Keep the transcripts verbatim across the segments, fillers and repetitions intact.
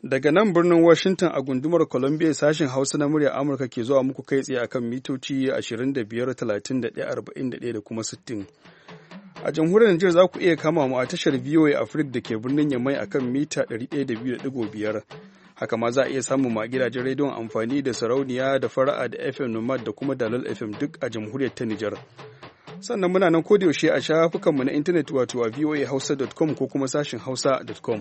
Daga nan birnin Washington a gundumar Columbia sashen Hausa na murya Amurka ke zuwa muku kai tsaye akan mitoci ashirin da biyar, talatin da ɗaya, arba'in da ɗaya da kuma sittin. A jamhuriyar Nijar za ku iya kama mu a tashar V O A Africa da ke birnin Yamai akan mita ɗari ɗaya da biyu da ɗigo biyar. Haka ma za a iya samun ma gidajen rediyon amfani da sarauniya da fara'a da F M Nomad da kuma Dalal F M duk a jamhuriyar ta Nijar. Sannan muna nan kodayaushe a shafukanmu na intanet wato a voa hausa dot com ko kuma sashin hausa dot com.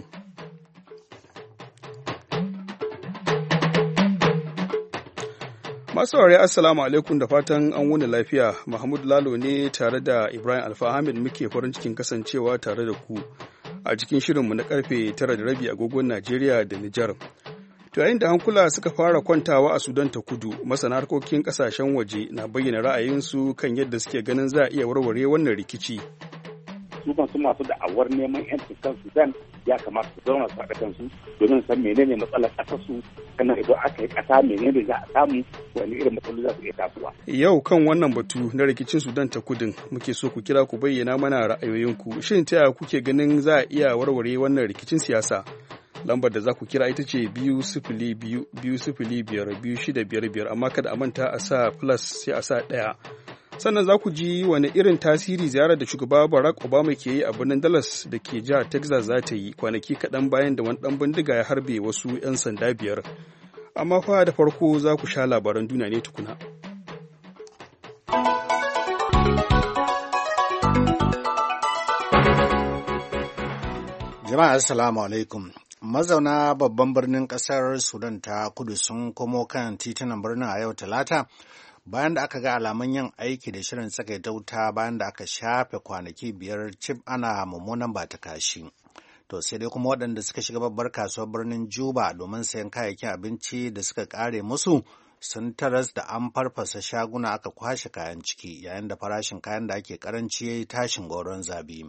Masu saurari assalamu alaikum da fatan an wuni lafiya. Mahmud Lalo ne tare da Ibrahim Alfa Ahmed muke farin cikin kasancewa tare da ku a cikin shirinmu na karfe tara da rabi agogon Najeriya da Nijar. To yayin da hankula suka fara kwantawa a Sudan ta kudu, masana harkokin kasashen waje na bayyana ra'ayinsu kan yadda suke ganin za a iya warware wannan rikici. Su kansu masu da'awar neman yancin kan Sudan ya kamata su zauna su haɗa kansu domin san menene matsalar ƙasar su, sannan idan aka yi ƙasa menene za a samu, wani irin matsaloli za su iya tasowa. Yau kan wannan batu na rikicin Sudan ta kudin muke so ku kira ku bayyana mana ra'ayoyinku. Shin ta yaya kuke ganin za a iya warware wannan rikicin siyasa? Lambar da za ku kira ita ce biyu sifili biyu biyu sifili biyar biyu shida biyar biyar, amma kada a manta a sa plus sai a sa ɗaya. Sannan za ku ji wani irin tasiri ziyarar da shugaba Barack Obama ke yi a birnin Dallas da ke jihar Texas za ta yi kwanaki kaɗan bayan da wani ɗan bindiga ya harbe wasu 'yan sanda biyar. Amma fa da farko za ku sha labaran duniya ne tukuna. Jama'a assalamu alaikum. Mazauna babban birnin ƙasar Sudan ta kudu sun komo kan titunan birnin a yau Talata bayan da aka ga alamun yin aiki da shirin tsagaita wuta bayan da aka shafe kwanaki biyar cif ana mummunan ba ta kashi. To sai dai kuma waɗanda suka shiga babbar kasuwar birnin Juba domin sayan kayayyakin abinci da suka ƙare musu sun taras da an farfasa shaguna aka kwashe kayan ciki yayin da farashin kayan da ake karanci ya yi tashin goron zabi.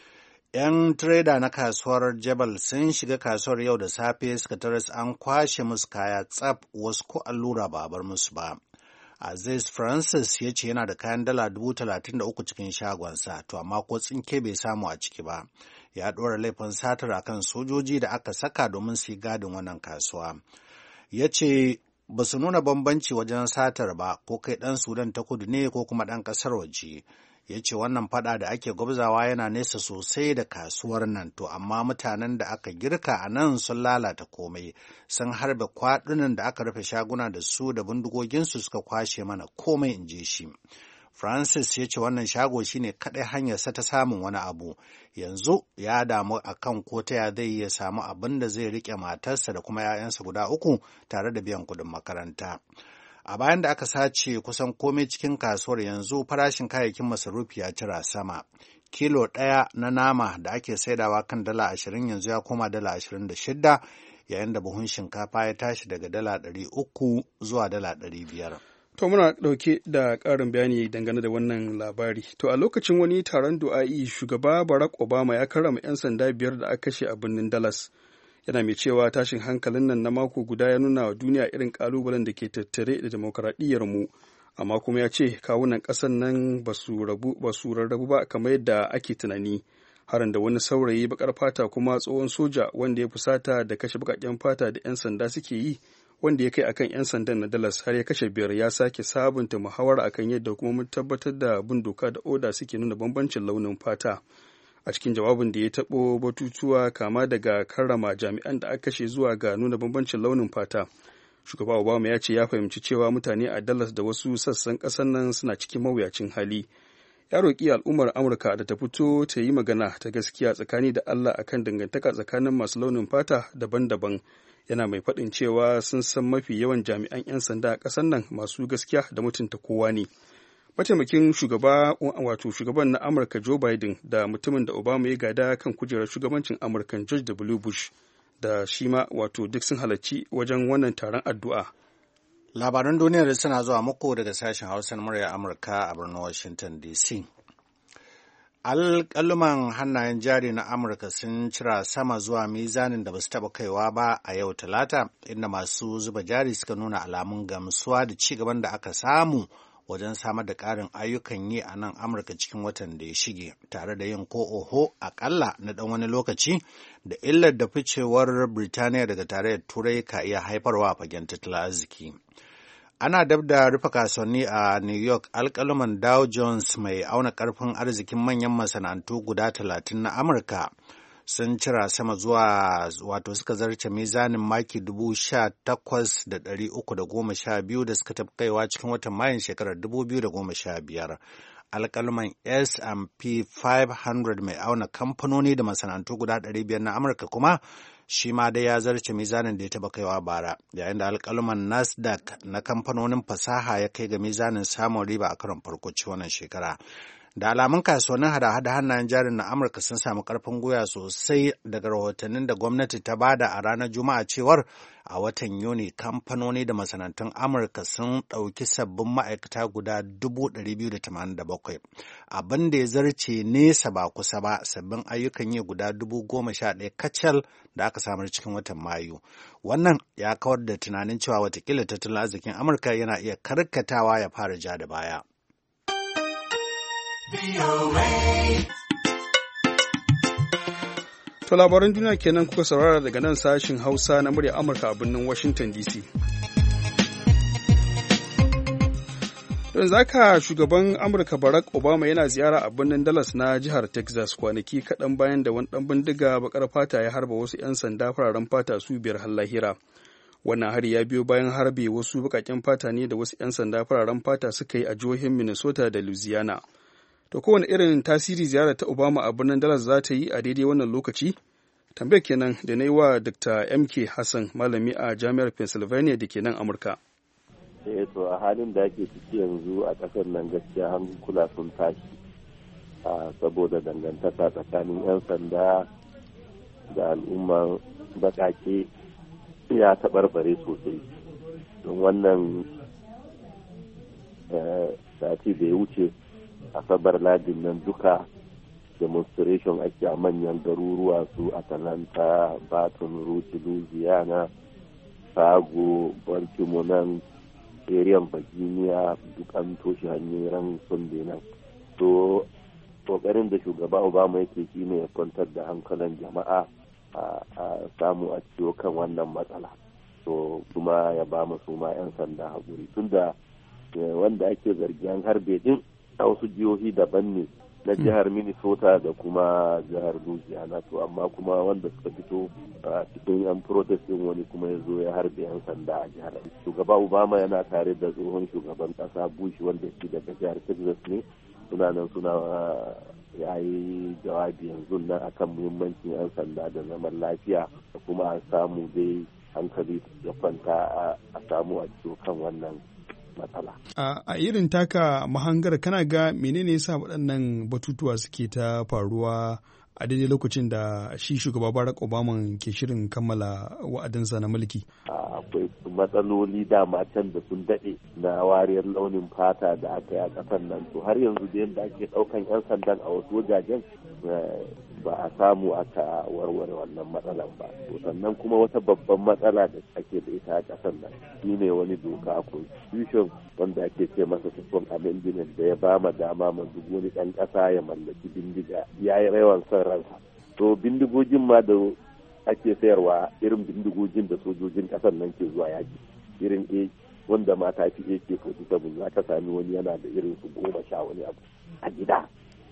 'Yan tireda na kasuwar Jebel sun shiga kasuwar yau da safe suka taras an kwashe musu kaya tsaf, wasu ko allura ba a bar musu ba. Aziz Francis ya ce yana da kayan dala dubu talatin da uku cikin shagonsa, to amma ko tsinke bai samu a ciki ba. Ya ɗora laifin satar akan sojoji da aka saka domin su yi gadin wannan kasuwa. Ya ce ba su nuna bambanci wajen satar ba, ko kai ɗan Sudan ta kudu ne ko kuma ɗan ƙasar waje. Ya ce wannan fada da ake gwabzawa yana nesa sosai da kasuwar nan, to amma mutanen da aka girka a nan sun lalata komai, sun harbe kwaɗunan da aka rufe shaguna da su da bindigoginsu suka kwashe mana komai, in je shi. Francis ya ce wannan shago shine kaɗai hanyarsa ta samun wani abu, yanzu ya damu a kan ko ta ya zai iya samu abin da zai riƙe matarsa da kuma 'ya'yansa guda uku tare da biyan kuɗin makaranta. A bayan da aka sace kusan komai cikin kasuwar, yanzu farashin kayayyakin masarufi ya cira sama. Kilo ɗaya na nama da ake saidawa kan dala ashirin yanzu ya koma dala ashirin da shida, yayin da buhun shinkafa ya tashi daga dala ɗari uku zuwa dala ɗari biyar. To muna ɗauke da ƙarin bayani dangane da wannan labari. To a lokacin wani taron du'a'i, shugaba Barack Obama ya karrama 'yan sanda biyar da aka kashe a birnin Dallas. Yana mai cewa tashin hankalin nan na mako guda ya nuna wa duniya irin kalubalen da ke tattare da demokaradiyyar mu, amma kuma ya ce kawunan ƙasar nan ba su rarrabu ba kamar yadda ake tunani. Harin da wani saurayi bakar fata kuma tsohon soja wanda ya fusata da kashe bakaken fata da 'yan sanda suke yi, wanda ya kai akan 'yan sandan na Dallas har ya kashe biyar, ya sake sabunta muhawara akan yadda hukumomin tabbatar da bin doka da oda suke nuna bambancin launin fata. A cikin jawabin da ya taɓo batutuwa kama daga karrama jami'an da aka kashe zuwa ga nuna bambancin launin fata, shugaba Obama ya ce ya fahimci cewa mutane a Dallas da wasu sassan ƙasar nan suna cikin mawuyacin hali. Ya roƙi al'ummar Amurka da ta fito ta yi magana ta gaskiya tsakani da Allah akan dangantaka tsakanin masu launin fata daban-daban, yana mai faɗin cewa sun san mafi yawan jami'an 'yan sanda a ƙasar nan masu gaskiya da mutunta kowa ne. Mataimakin shugaba wato shugaban na Amurka Joe Biden da mutumin da Obama ya gada kan kujerar shugabancin Amurka George W. Bush da shi ma wato duk sun halarci wajen wannan taron addu'a. Labaran duniyar suna zuwa muku daga sashen Hausa na murya Amurka a birnin Washington D C. Alƙaluman hannayen jari na Amurka sun cira sama zuwa mizanin da ba su taɓa kaiwa ba a yau Talata, inda masu zuba jari suka nuna alamun gamsuwa da ci gaban da aka samu wajen samar da ƙarin ayyukan yi a nan Amurka cikin watan da ya shige, tare da yin ko oho aƙalla na ɗan wani lokaci da illar da ficewar Birtaniya daga tarayyar Turai ka iya haifarwa a fagen tattalin arziki. Ana dab da rufe kasuwanni a New York. Alƙaluman Dow Jones mai auna ƙarfin arzikin manyan masana'antu guda talatin na Amurka sun cira sama zuwa wato suka zarce mizanin maki dubu sha takwas da ɗari uku da goma sha biyu da suka tafi kaiwa cikin watan Mayun shekarar dubu biyu da goma sha biyar. Alƙaluman S and P five hundred mai auna kamfanoni da masana'antu guda ɗari biyar na Amurka kuma shi ma dai ya zarce mizanin da ya taɓa kaiwa bara, yayin da alƙaluman Nasdaq na kamfanonin fasaha ya kai ga mizanin samun riba a karon farko ci wannan shekara. Da alamun kasuwannin hada-hada hannayen jarin na Amurka sun samu ƙarfin gwiwa sosai daga rahotannin da gwamnati ta bada a ranar Juma'a cewar a watan Yuni kamfanoni da masana'antun Amurka sun ɗauki sabbin ma'aikata guda dubu ɗari biyu da tamanin da bakwai. Abin da ya zarce nesa ba kusa ba sabbin ayyukan yi guda dubu goma sha ɗaya kacal da aka samar cikin watan Mayu. Wannan ya kawar da tunanin cewa watakila tattalin arzikin Amurka yana iya karkatawa ya fara ja da baya. To labaran duniya kenan kuka saurara daga nan sashin Hausa na murya Amurka a birnin Washington D C. Don zaka shugaban Amurka Barack Obama yana ziyara a birnin Dallas na jihar Texas kwanaki kaɗan bayan da wani ɗan bindiga baƙar fata ya harba wasu 'yan sanda fararen fata su biyar har lahira. Wannan hari ya biyo bayan harbe wasu baƙaƙen fata ne da wasu 'yan sanda fararen fata suka yi a jihohin Minnesota da Louisiana. To kowane irin tasiri ziyarar ta Obama a birnin Dallas za ta yi a daidai wannan lokaci? Tambayar kenan da na yi wa Doctor M K Hassan, malami a Jami'ar Pennsylvania da ke nan Amurka. Eh to a halin da ake ciki yanzu a ƙasar nan gaskiya hankula sun tashi saboda dangantaka tsakanin 'yan sanda da al'umman baƙaƙe ya taɓarɓare sosai. Don wannan sati da ya wuce asabar ladin nan duka demonstration ake a manyan garuruwa su Atlanta, Baton Rouge, Louisiana, Chicago, Baltimore nan, area Virginia duk an toshe hanyoyin Sunday nan. To kokarin da shugaba Obama yake shi ne ya kwantar da hankalin jama'a a samu a ciwo kan wannan matsala. To kuma ya ba su ma 'yan sanda haƙuri tunda wanda ake zargi an harbe din a wasu jihohi daban ne na jihar Minnesota da kuma jihar Louisiana, to amma kuma wanda suka fito a cikin yan protest din wani kuma ya zo ya harbe 'yan sanda a jihar. Shugaba Obama yana tare da tsohon shugaban kasa Bush wanda shi daga jihar Texas ne, suna nan suna ya yi jawabi yanzu nan akan muhimmancin 'yan sanda da zaman lafiya da kuma a samu dai hankali ya kwanta a samu a ciwo kan wannan matsala. A irin taka mahangar kana ga menene yasa waɗannan batutuwa suke ta faruwa a daidai lokacin da shi shugaba Barack Obama ke shirin kammala wa'adinsa na mulki? Akwai matsaloli dama can da sun daɗe na wariyar launin fata da aka yi a ƙasar nan, to har yanzu da yadda ake ɗaukan 'yan sandan a wasu wajajen ba a samu aka warware wannan matsalan ba. To sannan kuma wata babban matsala da ake da ita a ƙasar nan shi ne wani doka a constitution wanda ake ce masa Second Amendment da ya ba ma dama ma duk wani ɗan ƙasa ya mallaki bindiga ya yi rawan son ransa. To bindigogin ma da ake sayarwa irin bindigogin da sojojin ƙasar nan ke zuwa yaki irin A wanda mata fi A K forty-seven za ka sami wani yana da irin su goma sha wani abu a gida.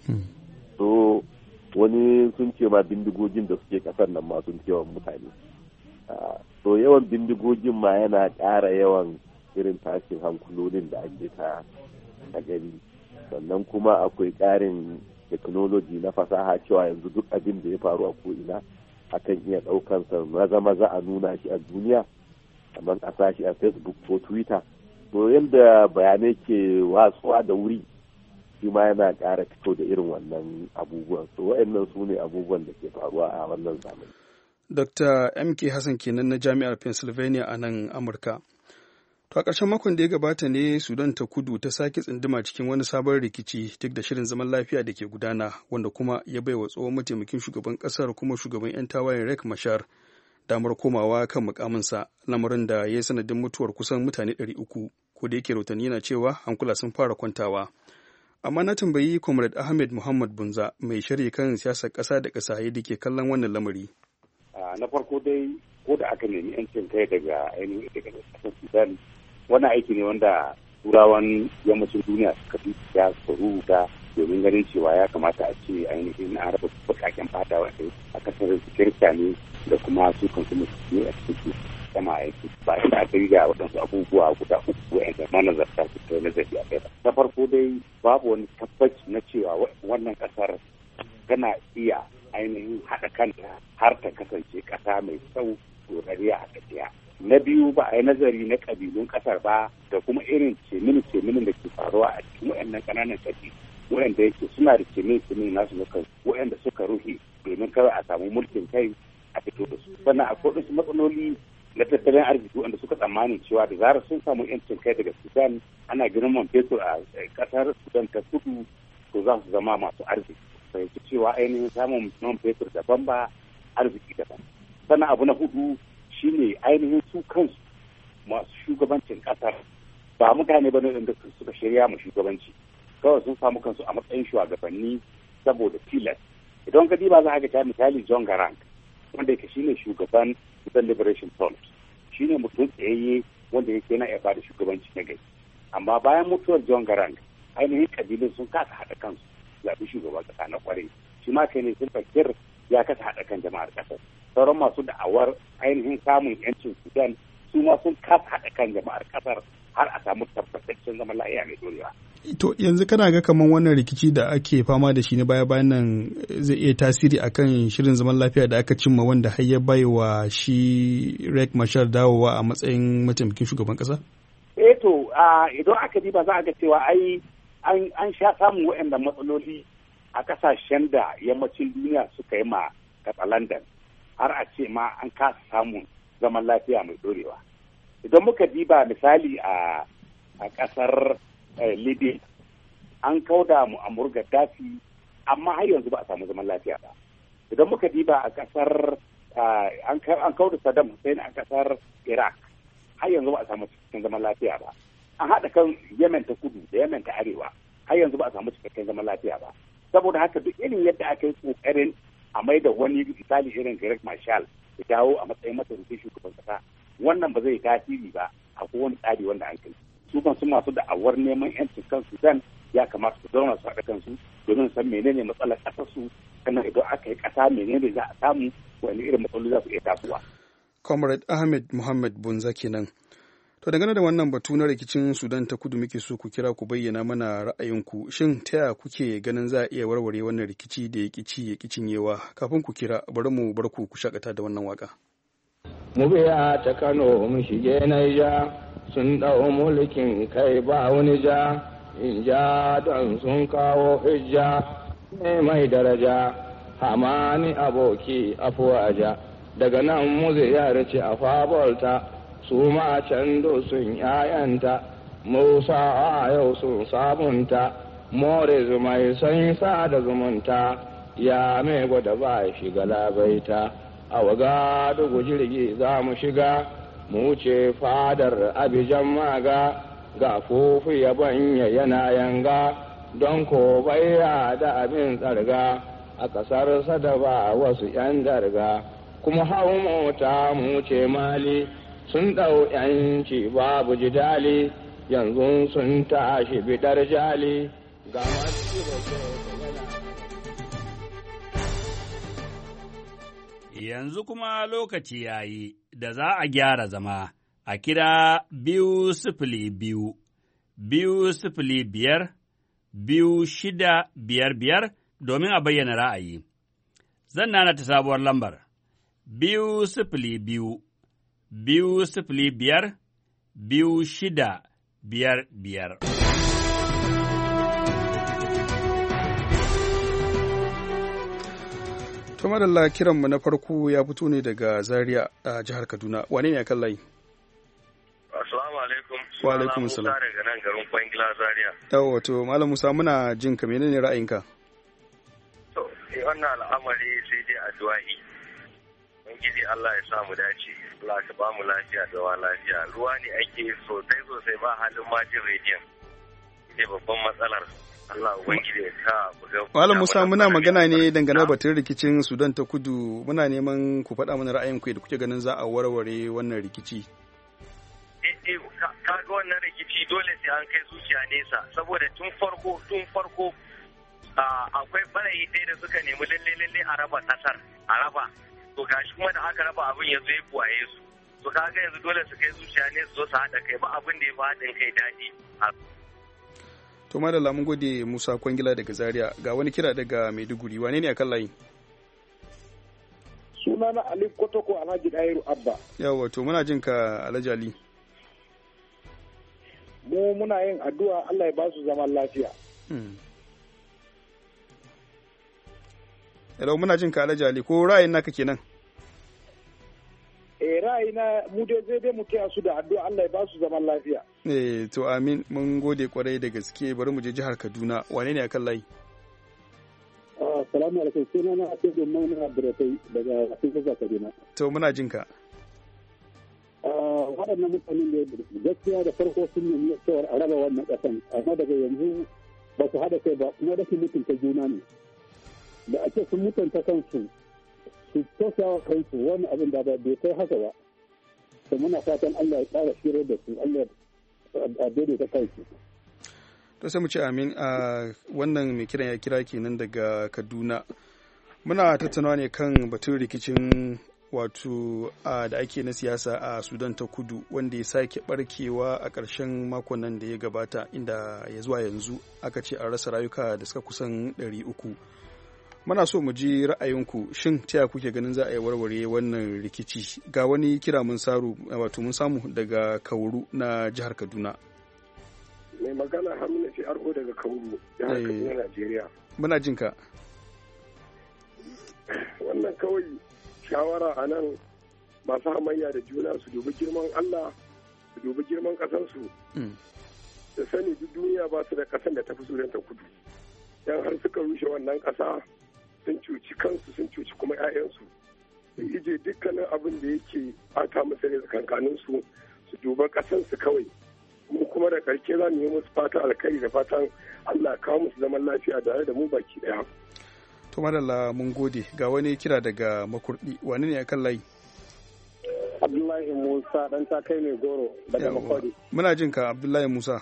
So wani sun ce ma bindigogin da suke ƙasar nan ma sun yawan mutane. So yawan bindigogin ma yana ƙara yawan irin tashin hankulolin da ake ta a gani. Sannan kuma akwai ƙarin technology na fasaha cewa yanzu duk abin da ya faru a ko'ina akan iya ɗaukansa maza-maza a nuna shi a duniya, kamar a sashi a Facebook ko Twitter. To yadda bayanai ke watsuwa da wuri shi ma yana ƙara fito da irin wannan abubuwan. So waɗannan su ne abubuwan da ke faruwa a wannan zamani. Doctor M K Hassan kenan na Jami'ar Pennsylvania a nan Amurka. To a ƙarshen makon da ya gabata ne Sudan ta kudu ta sake tsinduma cikin wani sabon rikici duk da shirin zaman lafiya da ke gudana, wanda kuma ya baiwa tsohon mataimakin shugaban ƙasar kuma shugaban 'yan tawayen Riek Machar damar komawa kan mukaminsa, lamarin da ya yi sanadin mutuwar kusan mutane ɗari uku ko da yake rahotanni na cewa hankula sun fara kwantawa. Amma na tambayi Comrade Ahmed Muhammad Bunza mai sharhi kan siyasar ƙasa da ƙasa yadda ke kallon wannan lamari. Na farko dai ko da aka nemi 'yancin kai daga ainihin daga ƙasar Sudan, wannan aiki ne wanda turawan yammacin duniya suka fi ya rubuta domin ganin cewa ya kamata a ce ainihin na raba bukaken fata wanda a kasar kirista ne da kuma su kansu musulmi a cikin sama aiki ba da aka yi da waɗansu abubuwa guda uku wa'anda manazarta su kai nazari a kai ba. Ta farko dai babu wani tabbaci na cewa wannan kasar tana iya ainihin haɗa kanta har ta kasance ƙasa mai sau dorariya a tafiya. Na biyu ba a yi nazari na ƙabilun ƙasar ba da kuma irin cemini-ceminin da ke faruwa a cikin waɗannan ƙananan ƙabilu waɗanda yake suna da cemini-cemini nasu na kansu waɗanda suka rufe domin kawai a samu mulkin kai a fito da su. Sannan akwai wasu matsaloli na tattalin arziki wanda suka tsammanin cewa da zarar sun samu yancin kai daga Sudan ana ganin man fetur a ƙasar Sudan ta kudu to za su zama masu arziki. Fahimci cewa ainihin samun man fetur daban ba arziki daban. Sannan abu na hudu shine ainihin su kansu masu shugabancin kasar ba mutane ba ne da suka shirya mu shugabanci kawai sun samu kansu a matsayin shugabanni saboda tilas. Idan ka diba za a ga misali John Garang wanda yake shine shugaban Sudan Liberation Front, shine mutum tsayayye wanda yake yana iya bada shugabanci na gari. Amma bayan mutuwar John Garang ainihin kabilun sun kasa haɗa kansu zaɓi shugaban ƙasa na kwarai. Shi ma kai ne sun fakir ya kasa haɗa kan jama'ar ƙasar. Sauran masu da'awar ainihin samun yancin Sudan su ma sun kasa haɗa kan jama'ar ƙasar har a samu tabbataccen zaman lafiya mai dorewa. To yanzu kana ga kamar wannan rikici da ake fama da shi na baya-bayan nan zai iya tasiri akan shirin zaman lafiya da aka cimma wanda har ya bai wa shi Riek Machar dawowa a matsayin mataimakin shugaban ƙasa? Eh to idan aka diba za a ga cewa ai an sha samun waɗannan matsaloli a ƙasashen da yammacin duniya suka yi ma katsalandan har a ce ma an kasa samun zaman lafiya mai dorewa. Idan muka diba misali a ƙasar Libya an kauda Muammar Gaddafi amma har yanzu ba a samu zaman lafiya ba. Idan muka diba a ƙasar an kauda Saddam Hussein a ƙasar Iraq har yanzu ba a samu cikakken zaman lafiya ba. An haɗa kan Yemen ta kudu da Yemen ta arewa har yanzu ba a samu cikakken zaman lafiya ba. Saboda haka duk irin yadda aka yi ƙoƙarin a mai da wani misali irin Riek Machar ya dawo a matsayin mataimakin shugaban kasa wannan ba zai tasiri ba a kowane tsari wanda an kai. Su kan su masu da'awar neman yancin kan Sudan ya kamata su zauna su haɗa kansu domin san menene matsalar ƙasar su sannan idan aka yi ƙasa menene za a samu wani irin matsaloli za su iya tasowa. Comrade Ahmed Muhammad Bunza kenan. To dangane da wannan batu na rikicin Sudan ta kudu muke so ku kira ku bayyana mana ra'ayinku. Shin ta yaya kuke ganin za a iya warware wannan rikici da ya kici ya cinyewa? Kafin ku kira bari mu bar ku ku shakata da wannan waka. Mu biya ta Kano mu shige Naija sun dau mulkin kai ba wani ja in ja don sun kawo hijja ne mai daraja hamani aboki afuwaja daga nan mu ziyarci a fabolta su ma can sun ‘ya'yanta, Musa a yau sun sabunta, more zumai sun sa da zumunta, ya mai gwada ba shiga labaita, a waga dugu jirgi za mu shiga, mu ce fadar abijan maga, ga fufu ya banya yana yanga, don ko baya da abin tsarga, a ƙasar sadaba wasu ‘yan darga, kuma hau mota mu ce mali. Sun ɗau ‘yanci babu jidali, yanzu sun tashi bidar jali, ga masu Yanzu kuma lokaci ya yi da za a gyara zama a kira biyu sifili biyu, biyu sifili biyar, biyu shida biyar biyar domin a bayyana ra'ayi. Zan nana ta sabuwar lambar, biyu sifili biyu. biyu sifili biyar biyu shida biyar biyar. To madalla kiranmu na farko ya fito ne daga Zaria a jihar Kaduna. Wane ne a kan layi? Assalamu alaikum. Wa alaikum salam. Musa daga nan garin Kwangila Zaria. Yawa to Malam Musa muna jin ka menene ra'ayinka? To, wannan al'amari sai dai addu'a'i. Ubangiji Allah ya sa mu dace. Allah ka ba mu lafiya da wa lafiya. Ruwa ne ake sosai sosai ba halin majin rediyon. Ita babban matsalar. Allah Ubangiji ya sa mu ga. Malam Musa muna magana ne dangane batun rikicin Sudan ta Kudu. Muna neman ku faɗa mana ra'ayinku da kuke ganin za a warware wannan rikici. Ka ga wannan rikici dole sai an kai zuciya nesa saboda tun farko tun farko akwai barayi ɗaya da suka nemi lalle lalle a raba ƙasar a raba. To gashi kuma da aka raba abin ya zo ya buwaye su to kaga yanzu dole su kai zuciya ne su zo su haɗa kai ba abin da ya fi haɗin kai daɗi. To madalla mun gode Musa Kwangila daga Zaria ga wani kira daga Maiduguri wane ne akan layi? Sunana Ali Kotoko Alhaji Dairu Abba. Yawa to muna jin ka Alhaji Ali. Mu muna yin addu'a Allah ya ba su zaman lafiya. Hello muna jin ka Alhaji Ali ko ra'ayin naka kenan? Eh ra'ayina mu dai zai dai mu taya su da addu'a Allah ya ba su zaman lafiya. Eh to amin mun gode kwarai da gaske bari mu je jihar Kaduna wane ne akan layi? Assalamu alaikum sunana Atiku Maina Abdurrahman daga cikin Kaduna. To muna jin ka. waɗannan mutanen da gaskiya da farko sun nemi cewar a raba wannan ƙasan amma daga yanzu ba su haɗa kai ba kuma rashin mutunta juna ne da ake sun mutunta kansu su tausawa kansu wani abin da bai kai haka ba da muna fatan Allah ya ƙara shirar da su Allah a daidaita kansu. To sai mu ce amin a wannan mai kiran ya kira kenan daga Kaduna. Muna tattaunawa ne kan batun rikicin wato da ake na siyasa a Sudan ta Kudu wanda ya sake barkewa a ƙarshen makon nan da ya gabata inda ya zuwa yanzu aka ce an rasa rayuka da suka kusan ɗari uku. Muna so mu ji ra'ayinku shin ta kuke ganin za a yi warware wannan rikici ga wani kira mun saru wato mun samu daga Kauru na jihar Kaduna. Mai magana Haruna ce Arko daga Kauru jihar Kaduna Najeriya. Muna jin ka. Wannan kawai shawara a nan masu hamayya da juna su dubi girman Allah su dubi girman ƙasarsu da sani duk duniya ba su da ƙasar da ta fi Sudan ta Kudu dan har suka rushe wannan ƙasa sun cuci kansu sun cuci kuma 'ya'yansu su ije dukkanin abin da yake ɓata musu ne tsakankaninsu su duba ƙasarsu kawai mu kuma da ƙarshe za mu yi musu fata alkhairi da fatan Allah kawo musu zaman lafiya da da mu baki ɗaya. To madalla mun gode ga wani kira daga Makurdi wani ne akan layi? Abdullahi Musa dan ta kai mai goro daga Makurdi. Muna jin ka Abdullahi Musa.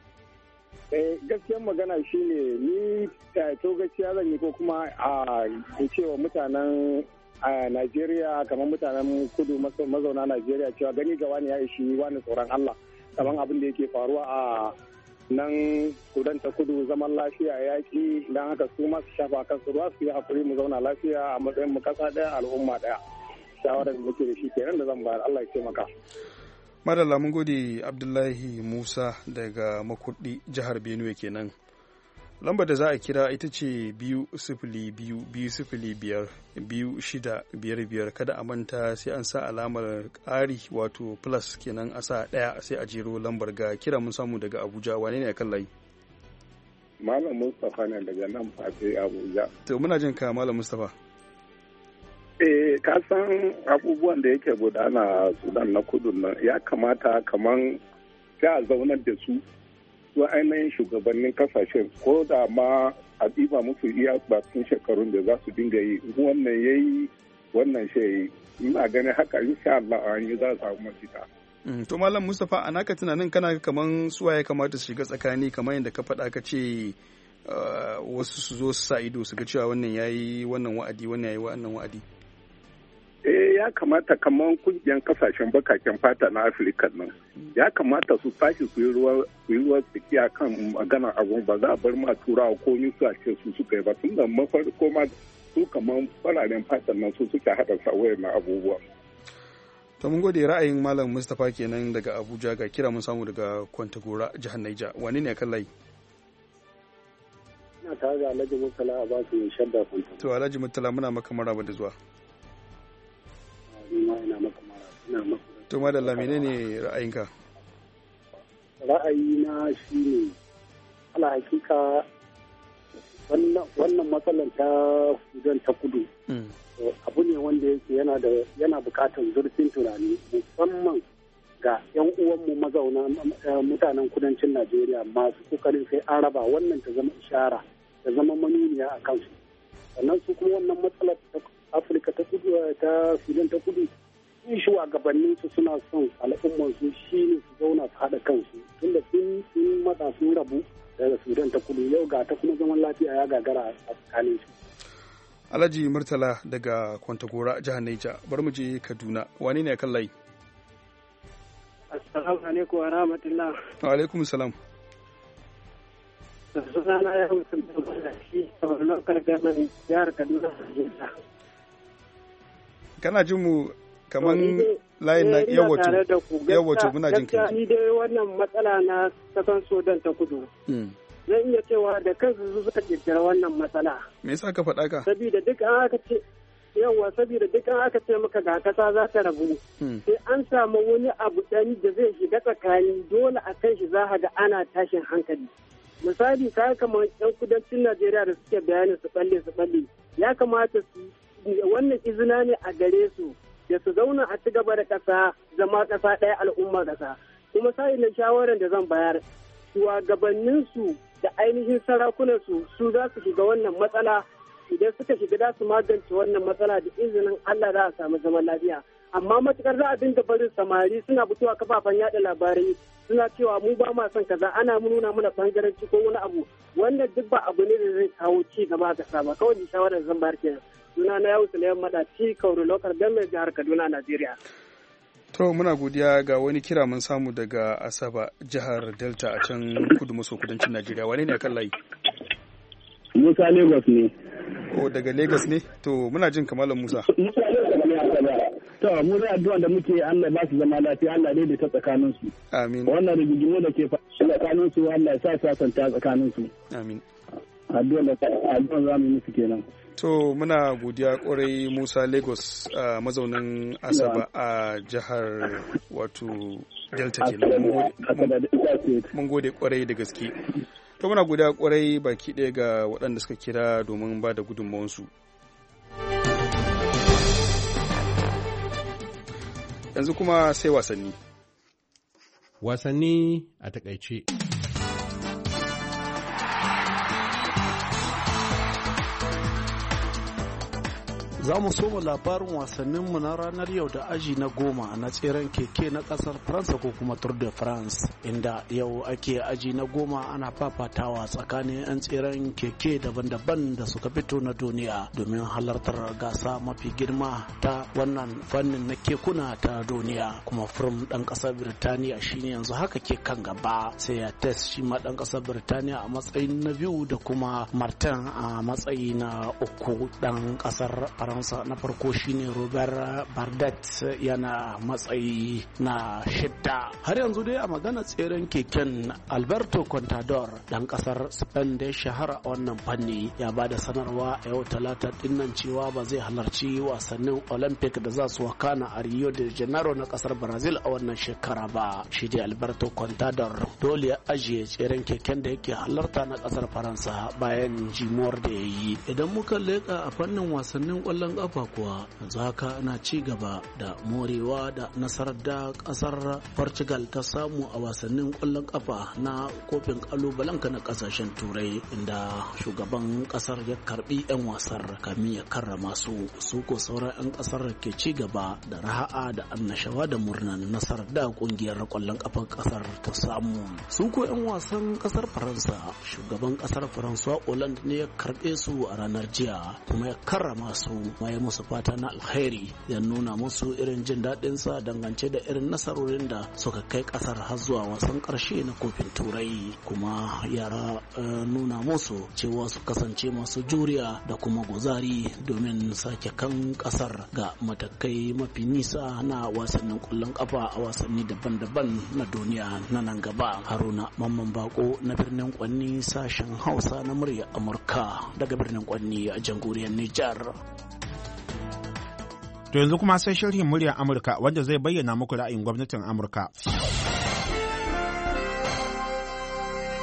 Eh gaskiyar magana shine ni to gaskiya zan yi ko kuma a cewa mutanen a Najeriya kamar mutanen kudu mazauna Najeriya cewa gani ga wani ya ishi wani tsoron Allah kamar abin da yake faruwa a nan Sudan ta Kudu zaman lafiya yaƙi don haka su masu shafa kansu ruwa su yi hakuri mu zauna lafiya a matsayin mu kasa ɗaya al'umma ɗaya shawarar da muke da shi kenan da zan bayar Allah ya taimaka. Madalla mun gode Abdullahi Musa daga Makurdi jihar Benue kenan. Lambar da za a kira ita ce biyu sifili biyu biyu sifili biyar biyu shida biyar biyar kada a manta sai an sa alamar ƙari wato plus kenan a sa ɗaya sai a jero lambar ga kira mun samu daga Abuja wane ne a kan layi? Malam Mustapha ne daga nan Fate Abuja. To muna jin ka Malam Mustapha. Eh ka san abubuwan da yake gudana a Sudan na Kudu nan ya kamata kaman sai a zaunar da su su ainihin shugabannin kasashen ko da ma a ɗiba musu iya bakin shekarun da za su dinga yi wannan ya yi wannan shi yi ina ganin haka insha Allah an yi za su samu mafita. To Malam Mustapha a naka tunanin kana kaman suwa ya kamata su shiga tsakani kamar yadda ka faɗa ka ce wasu su zo su sa ido su ga cewa wannan ya yi wannan wa'adi wannan ya yi wannan wa'adi. Eh ya kamata kamar kungiyar kasashen bakaken fata na Afirka nan ya kamata su tashi su yi ruwa tsakiya kan magana abu ba za a bar ma turawa ko su a ce su suka yi ba tun da mafarko ma su kamar fararen fatan nan su suke haɗa sawayar na abubuwa. To mun gode ra'ayin Malam Mustapha kenan daga Abuja ga kira mun samu daga Kwantagora jihar Naija wani ne kan layi? Ina tare da Alhaji Murtala a basu shadda Kwantagora. To Alhaji Murtala muna maka maraba da zuwa. To madalla menene ra'ayinka? Ra'ayina shi ne ala hakika wannan matsalar ta Sudan ta Kudu abu ne wanda yake yana da yana bukatar zurfin tunani musamman ga 'yan uwanmu mazauna mutanen kudancin Najeriya masu kokarin sai an raba wannan ta zama ishara ta zama manuniya a kansu. Sannan su kuma wannan matsalar ta Afirka ta kudu ta Sudan ta kudu sun shugabannin su suna son al'ummar su shine su zauna su haɗa kansu tunda sun sun matsa sun rabu daga Sudan ta kudu yau ga ta kuma zaman lafiya ya gagara a tsakanin su. Alhaji Murtala daga Kwantagora jihar Niger, bari mu je Kaduna. Wani ne kan layi? Assalamu alaikum wa rahmatullah. Wa alaikum salam. Sunana ya mutum da shi a lokar gaban jihar Kaduna. Kana jin mu kaman layin na yawato yawato muna jin kai. Ni dai wannan matsala na kasan Sudan ta kudu. Zan iya cewa da kansu su suka kirkira wannan matsala. Me yasa ka faɗa ka? Saboda duk an aka ce yawa saboda duk an aka ce maka ga kasa za ta rabu. Sai an samu wani abu ɗan da zai shiga tsakani dole a kan shi za ga ana tashin hankali. Misali ka kamar yan kudancin Najeriya da suke bayani su balle su balle ya kamata su wannan izina ne a gare su da su zauna a ci gaba da kasa zama kasa ɗaya al'umma kasa. Kuma sai na shawarar da zan bayar shugabanninsu da ainihin sarakunansu su za su shiga wannan matsala idan suka shiga za su magance wannan matsala da izinin Allah za a samu zaman lafiya amma matukar za a dinga barin samari suna fitowa kafafen yada labarai suna cewa mu ba ma son kaza ana nuna mana bangaranci ko wani abu wannan duk ba abu ne da zai kawo ci gaba ga sama kawai da shawarar zan bayar kenan suna na yawu Suleiman Madaci Kauru Lokar Government jihar Kaduna Najeriya. To muna godiya ga wani kira mun samu daga Asaba jihar Delta a can kudu maso kudancin Najeriya. Wane ne kan layi? Musa Lagos ne. O daga Lagos ne? To muna jin kamalan Musa. Musa Lagos ne Asaba. To mu da addu'a da muke Allah ba su zama lafiya Allah dai da ta tsakanin su. Amin. Wannan rigigimu da ke tsakanin su Allah ya sa sasanta tsakanin su. Amin. Addu'a da addu'a za mu yi musu kenan. To muna godiya kwarai Musa Lagos a uh, mazaunin Asaba a uh, jihar wato Delta kenan. Mun gode kwarai da gaske. To muna godiya kwarai baki ɗaya ga waɗanda suka kira domin ba da gudunmawansu. Yanzu kuma sai wasanni. Wasanni a takaice. Za mu soma labarin wasanninmu na ranar yau da aji na goma na tseren keke na kasar Faransa ko kuma Tour de France, inda yau ake aji na goma ana fafatawa tsakanin 'yan tseren keke daban-daban da suka fito na duniya domin halartar gasa mafi girma ta wannan fannin na kekuna ta duniya. Kuma Froome ɗan ƙasar Birtaniya shine yanzu haka ke kan gaba, sai ya test shi ma ɗan ƙasar Birtaniya a matsayin na biyu da kuma Martin a matsayi na uku. Ɗan ƙasar Faransa na farko shine Robert Bardet yana matsayi na shidda. Har yanzu dai a magana tseren keken Alberto Contador dan kasar Spain da ya shahara a wannan fanni ya ba da sanarwa a yau talata dinnan cewa ba zai halarci wasannin Olympic da za su wakana a Rio de Janeiro na kasar Brazil a wannan shekara ba. Shi dai Alberto Contador dole ya ajiye tseren keken da yake halarta na kasar Faransa bayan jimuwar da ya yi. Idan muka leka a fannin wasannin kwallon kafa kuwa yanzu haka ana ci gaba da morewa da nasarar da kasar Portugal ta samu a wasannin kwallon kafa na kofin kalubalenka na kasashen turai, inda shugaban kasar ya karbi yan wasar kamin ya karrama su su ko sauran yan kasar ke ci gaba da raha da annashawa da murnan nasarar da kungiyar kwallon kafar kasar ta samu. Su ko yan wasan kasar Faransa, shugaban kasar François Hollande ne ya karbe su a ranar jiya kuma ya karrama su, ya musu fata na alkhairi, ya nuna musu irin jin daɗin sa dangance da irin nasarorin da suka kai ƙasar har zuwa wasan ƙarshe na kofin turai, kuma yara nuna musu cewa su kasance masu juriya da kuma guzari domin sake kan ƙasar ga matakai mafi nisa na wasannin ƙwallon ƙafa a wasanni daban-daban na duniya na nan gaba. Haruna Mamman Bako na birnin Kwanni, sashen Hausa na murya Amurka daga birnin Kwanni a jamhuriyar Nijar. To yanzu kuma sai sharhin muryar Amurka wanda zai bayyana muku ra'ayin gwamnatin Amurka.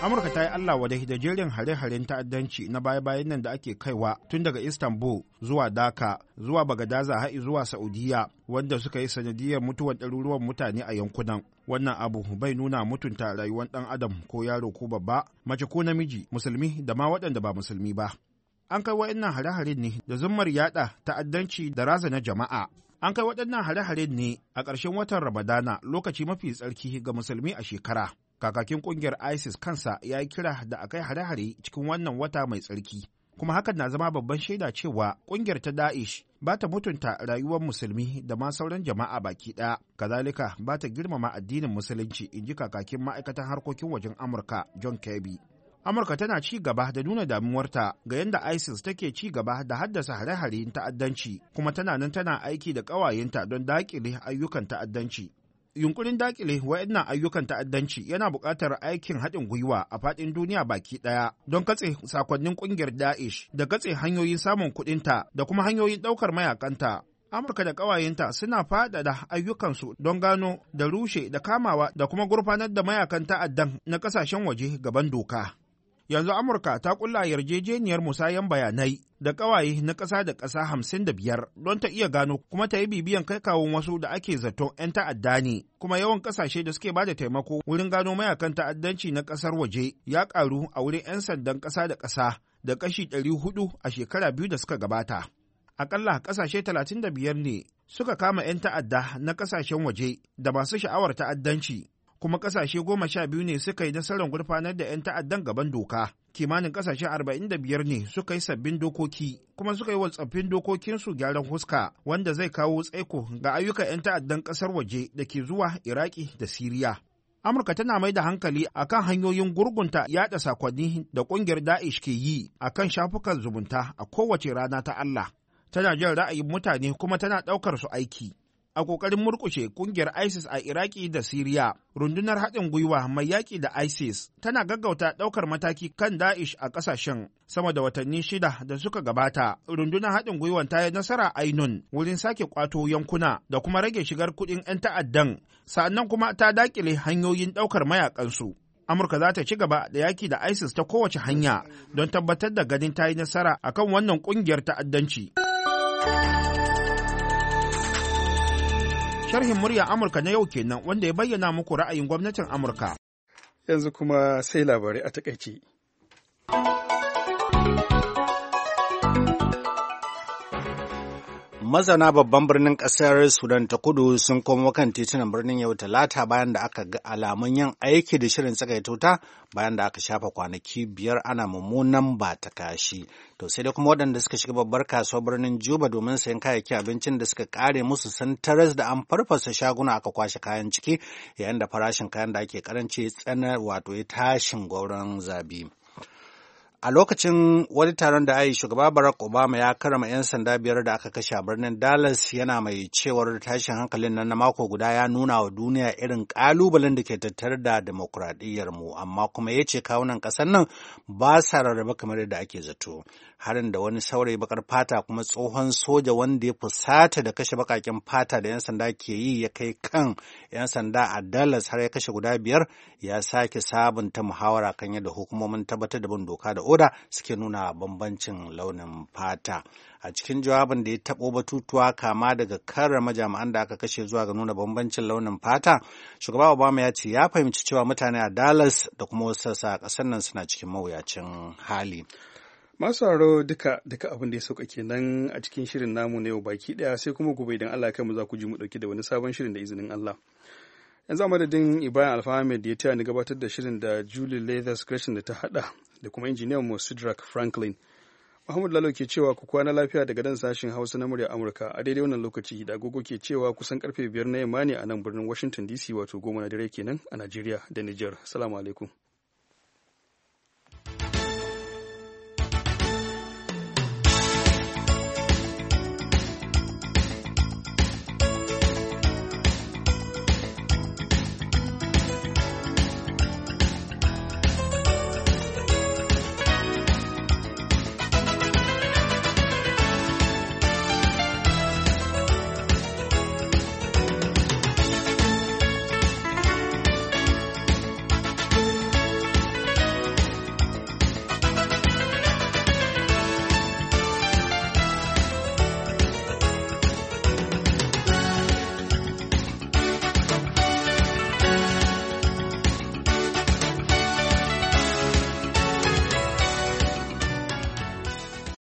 Amurka ta yi Allah wadai da jerin hare-haren ta'addanci na baya-bayan nan da ake kaiwa tun daga Istanbul zuwa Dhaka zuwa Bagadaza har zuwa Saudiya, wanda suka yi sanadiyar mutuwar ɗaruruwan mutane a yankunan. Wannan abu bai nuna mutunta rayuwar ɗan adam ko yaro ko babba, mace ko namiji, musulmi da ma waɗanda ba musulmi ba. An kai waɗannan hare-haren ne da zummar yaɗa ta'addanci da razana jama'a. An kai waɗannan hare-haren ne a ƙarshen watan Ramadana, lokaci mafi tsarki ga musulmi a shekara. Kakakin ƙungiyar ISIS kansa ya yi kira da a kai hare-hare cikin wannan wata mai tsarki. Kuma hakan na zama babban shaida cewa ƙungiyar ta Daesh ba ta mutunta rayuwar musulmi da ma sauran jama'a baki ɗaya. Kazalika ba ta girmama addinin musulunci, in ji kakakin ma'aikatan harkokin wajen Amurka John Kirby. Amurka tana ci gaba da nuna damuwarta ga yadda ISIS take ci gaba da haddasa hare-haren ta'addanci, kuma tana nan tana aiki da ƙawayenta don daƙile ayyukan ta'addanci. Yunkurin daƙile waɗannan ayyukan ta'addanci yana buƙatar aikin haɗin gwiwa a faɗin duniya baki ɗaya don katse sakonnin ƙungiyar Daesh da katse hanyoyin samun kuɗinta da kuma hanyoyin ɗaukar mayakanta. Amurka da ƙawayenta suna faɗaɗa ayyukansu don gano da rushe da kamawa da kuma gurfanar da mayakan ta'addan na ƙasashen waje gaban doka. Yanzu Amurka ta ƙulla yarjejeniyar musayan bayanai da ƙawaye na ƙasa da ƙasa hamsin da biyar don ta iya gano kuma ta yi bibiyan kai kawun wasu da ake zaton 'yan ta'adda ne, kuma yawan ƙasashe da suke bada taimako wurin gano mayakan ta'addanci na ƙasar waje ya ƙaru a wurin 'yan sandan ƙasa da ƙasa da kashi ɗari hudu a shekara biyu da suka gabata. Aƙalla ƙasashe talatin da biyar ne suka kama 'yan ta'adda na ƙasashen waje da masu sha'awar ta'addanci, kuma ƙasashe goma sha biyu ne suka yi nasarar gurfanar da 'yan ta'addan gaban doka. Kimanin ƙasashe arba'in da biyar ne suka yi sabbin dokoki, kuma suka yi wa tsaffin dokokinsu gyaran huska, wanda zai kawo tsaiko ga ayyukan 'yan ta'addan ƙasar waje da ke zuwa Iraki da Siriya. Amurka tana mai da hankali akan hanyoyin gurgunta yaɗa sakonni da ƙungiyar Daesh ke yi akan shafukan zumunta a kowace rana ta Allah. Tana jin ra'ayin mutane kuma tana ɗaukar su aiki. A ƙoƙarin murƙushe ƙungiyar ISIS a Iraki da Siriya, rundunar haɗin gwiwa mai yaƙi da ISIS tana gaggauta ɗaukar mataki kan Daesh a ƙasashen. Sama da watanni shida da suka gabata, rundunar haɗin gwiwan ta yi nasara ainun wurin sake ƙwato yankuna da kuma rage shigar kuɗin 'yan ta'addan, sa'annan kuma ta daƙile hanyoyin ɗaukar mayaƙansu. Amurka za ta ci gaba da yaƙi da ISIS ta kowace hanya don tabbatar da ganin ta yi nasara akan wannan ƙungiyar ta'addanci. Sharhin murya Amurka na yau kenan, wanda ya bayyana muku ra'ayin gwamnatin Amurka. Yanzu kuma sai labarai a takaice. Mazauna babban birnin ƙasar Sudan ta kudu sun komo kan titunan birnin yau talata bayan da aka ga alamun yin aiki da shirin tsagaitauta bayan da aka shafa kwanaki biyar ana mummunan ba ta kashi. To sai dai kuma waɗanda suka shiga babbar kasuwar birnin Juba domin sayan kayayyakin abincin da suka kare musu sun taras da an farfasa shaguna aka kwashe kayan ciki, yayin da farashin kayan da ake karanci tsanar wato ya tashin gwauron zabi. A lokacin wani taron da ayi shugaba Barack Obama ya karama 'yan sanda biyar da aka kashe a birnin Dallas, yana mai cewar tashin hankalin nan na mako guda ya nuna wa duniya irin ƙalubalen da ke tattare da demokuraɗiyyar mu, amma kuma ya ce kawunan ƙasar nan ba sa rarraba kamar yadda ake zato. Harin da wani saurayi bakar fata kuma tsohon soja wanda ya fusata da kashe bakaken fata da 'yan sanda ke yi ya kai kan 'yan sanda a Dallas har ya kashe guda biyar, ya sake sabunta muhawara kan yadda hukumomin tabbatar da bin doka da oda suke nuna bambancin launin fata. A cikin jawabin da ya taɓo batutuwa kama daga karrama jami'an da aka kashe zuwa ga nuna bambancin launin fata, shugaba Obama ya ce ya fahimci cewa mutane a Dallas da kuma wasu sassa a ƙasar nan suna cikin mawuyacin hali. Masu sauraro duka duka abin da ya sauka kenan a cikin shirin namu na yau baki daya, sai kuma gobe idan Allah ya kai mu za ku ji mu dauke da wani sabon shirin da izinin Allah. Yanzu a madadin Ibrahim Alfa Ahmed da ya taya ni gabatar da shirin da Julie Leathers Gresham da ta hada da kuma injiniyan mu Sidrak Franklin. Muhammad Lalo ke cewa ku kwana lafiya daga dan sashen Hausa na murya Amurka a daidai wannan lokaci da agogo ke cewa kusan karfe biyar na yamma ne a nan birnin Washington D C, wato goma na dare kenan a Najeriya da Niger. Assalamu alaikum.